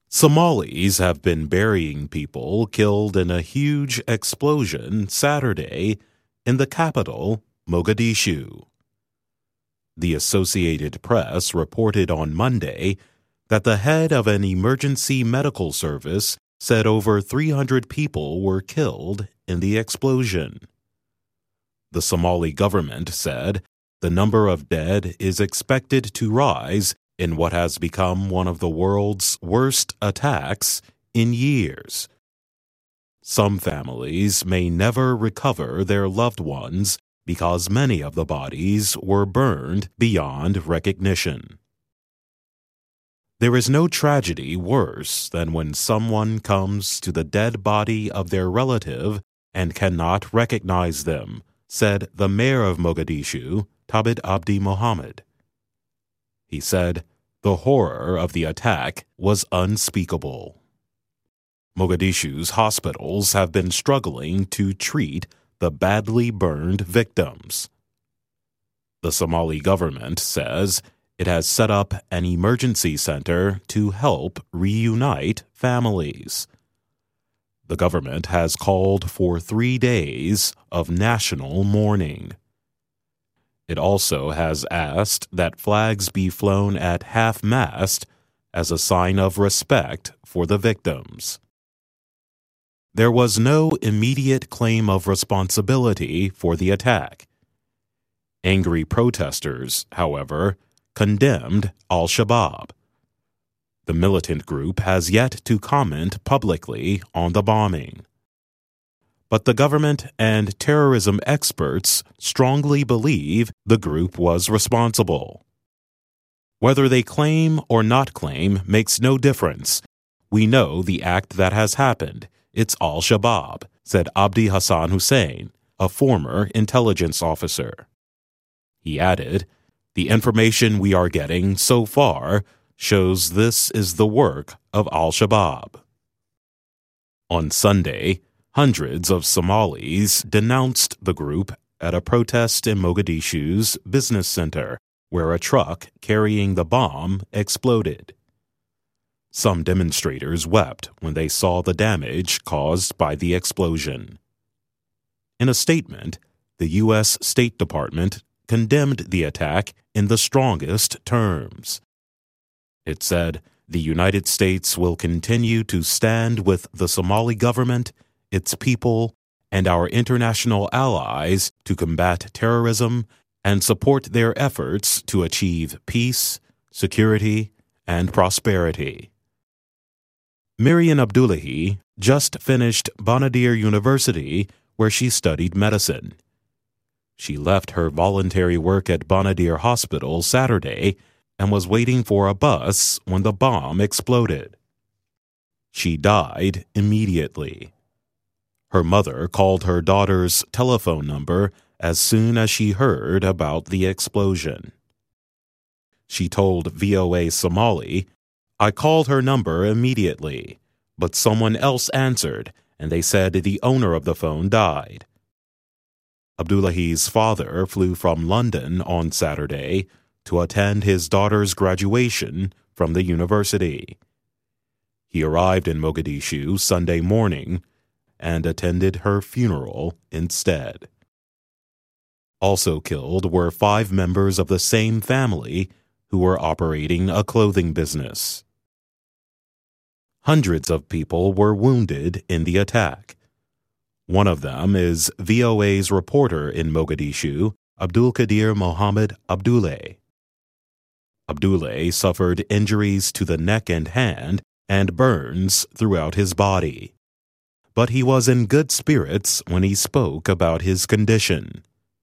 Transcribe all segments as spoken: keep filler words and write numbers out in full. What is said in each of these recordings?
Somalis have been burying people killed in a huge explosion Saturday in the capital, Mogadishu. The Associated Press reported on Monday that the head of an emergency medical service said over three hundred people were killed in the explosion. The Somali government said the number of dead is expected to rise in what has become one of the world's worst attacks in years. Some families may never recover their loved ones because many of the bodies were burned beyond recognition. There is no tragedy worse than when someone comes to the dead body of their relative and cannot recognize them, said the mayor of Mogadishu, Tabit Abdi Mohammed. He said, "The horror of the attack was unspeakable." Mogadishu's hospitals have been struggling to treat the badly burned victims. The Somali government says it has set up an emergency center to help reunite families. The government has called for three days of national mourning. It also has asked that flags be flown at half-mast as a sign of respect for the victims. There was no immediate claim of responsibility for the attack. Angry protesters, however, condemned al-Shabaab. The militant group has yet to comment publicly on the bombing. But the government and terrorism experts strongly believe the group was responsible. Whether they claim or not claim makes no difference. We know the act that has happened. It's al-Shabaab, said Abdi Hassan Hussein, a former intelligence officer. He added, "The information we are getting so far shows this is the work of al-Shabaab." On Sunday, hundreds of Somalis denounced the group at a protest in Mogadishu's business center, where a truck carrying the bomb exploded. Some demonstrators wept when they saw the damage caused by the explosion. In a statement, the U S State Department condemned the attack in the strongest terms. It said, "The United States will continue to stand with the Somali government, its people, and our international allies to combat terrorism and support their efforts to achieve peace, security, and prosperity." Miriam Abdullahi just finished Bonadir University, where she studied medicine. She left her voluntary work at Bonadir Hospital Saturday and was waiting for a bus when the bomb exploded. She died immediately. Her mother called her daughter's telephone number as soon as she heard about the explosion. She told V O A Somali, "I called her number immediately, but someone else answered and they said the owner of the phone died." Abdullahi's father flew from London on Saturday to attend his daughter's graduation from the university. He arrived in Mogadishu Sunday morning and attended her funeral instead. Also killed were five members of the same family who were operating a clothing business. Hundreds of people were wounded in the attack. One of them is V O A's reporter in Mogadishu, Abdul Qadir Mohammed Abdullah. Abdullah suffered injuries to the neck and hand and burns throughout his body. But he was in good spirits when he spoke about his condition.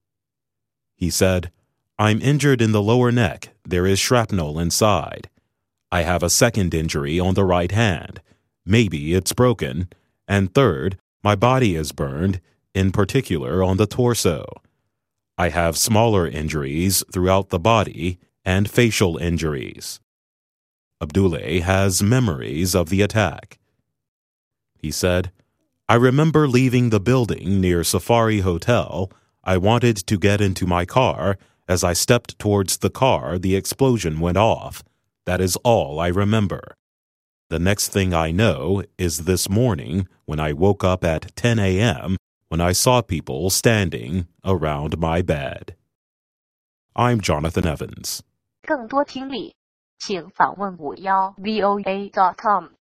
He said, "I'm injured in the lower neck. There is shrapnel inside. I have a second injury on the right hand. Maybe it's broken. And third, my body is burned, in particular on the torso. I have smaller injuries throughout the body and facial injuries." Abdullah has memories of the attack. He said, "I remember leaving the building near Safari Hotel. I wanted to get into my car. As I stepped towards the car, the explosion went off. That is all I remember." The next thing I know is this morning when I woke up at ten a.m. when I saw people standing around my bed. I'm Jonathan Evans. 更多听力，请访问五幺 V O A dot com。